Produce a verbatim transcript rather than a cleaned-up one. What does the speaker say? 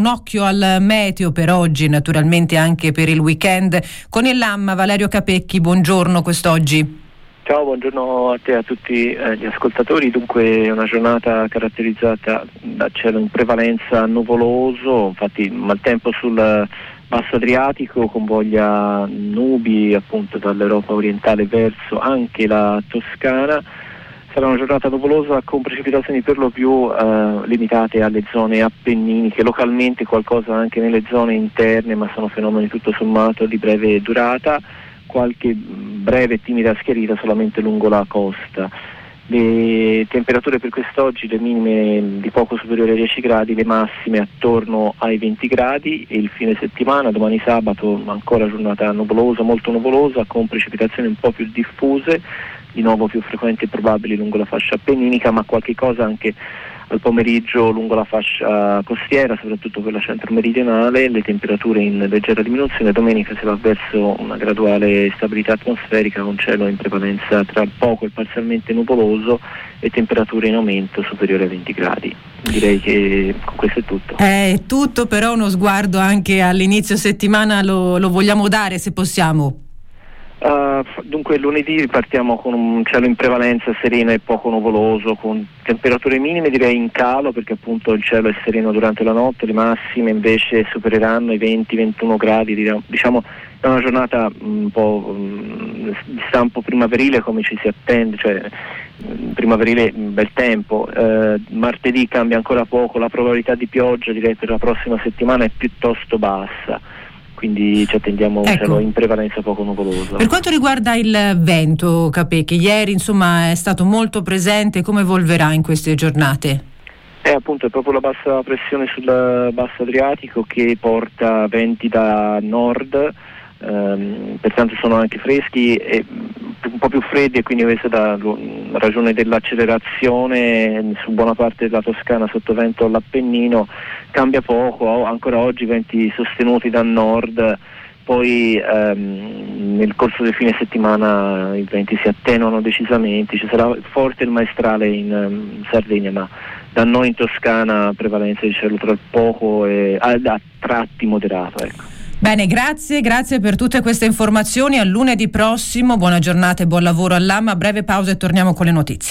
un occhio al meteo per oggi e naturalmente anche per il weekend con il Lamma. Valerio Capecchi, buongiorno quest'oggi. Ciao, buongiorno a te e a tutti eh, gli ascoltatori. Dunque è una giornata caratterizzata da cielo in prevalenza nuvoloso, infatti maltempo sul basso Adriatico, convoglia nubi appunto dall'Europa orientale verso anche la Toscana. Sarà una giornata nuvolosa con precipitazioni per lo più eh, limitate alle zone appenniniche, localmente qualcosa anche nelle zone interne, ma sono fenomeni tutto sommato di breve durata. Qualche breve e timida schiarita solamente lungo la costa. Le temperature per quest'oggi, le minime di poco superiori ai dieci gradi, le massime attorno ai venti gradi, e il fine settimana, domani sabato, ancora giornata nuvolosa, molto nuvolosa, con precipitazioni un po' più diffuse, di nuovo più frequenti e probabili lungo la fascia appenninica, ma qualche cosa anche al pomeriggio lungo la fascia costiera, soprattutto quella centro-meridionale. Le temperature in leggera diminuzione. Domenica si va verso una graduale stabilità atmosferica con cielo in prevalenza tra il poco e parzialmente nuvoloso e temperature in aumento superiori a venti gradi. Direi che con questo è tutto. È tutto, però uno sguardo anche all'inizio settimana lo, lo vogliamo dare, se possiamo. Uh, dunque lunedì partiamo con un cielo in prevalenza sereno e poco nuvoloso, con temperature minime direi in calo, perché appunto il cielo è sereno durante la notte, le massime invece supereranno i venti ventuno gradi. Diciamo è una giornata un po' di stampo primaverile, come ci si attende, cioè primaverile, bel tempo. Uh, martedì cambia ancora poco, la probabilità di pioggia direi per la prossima settimana è piuttosto bassa, quindi ci attendiamo un ecco. cielo in prevalenza poco nuvoloso. Per quanto riguarda il vento, Capecchi, ieri insomma è stato molto presente, come evolverà in queste giornate? Eh, appunto è proprio la bassa pressione sul basso Adriatico che porta venti da nord, ehm, pertanto sono anche freschi e un po' più freddi, e quindi questa è la ragione dell'accelerazione su buona parte della Toscana sotto vento all'Appennino. Cambia poco, ancora oggi venti sostenuti da nord, poi ehm, nel corso del fine settimana i venti si attenuano decisamente, ci sarà forte il maestrale in um, Sardegna, ma da noi in Toscana prevalenza di cielo tra il poco e a, a tratti moderato, ecco. Bene, grazie, grazie per tutte queste informazioni. A lunedì prossimo, buona giornata e buon lavoro all'A M A. Breve pausa e torniamo con le notizie.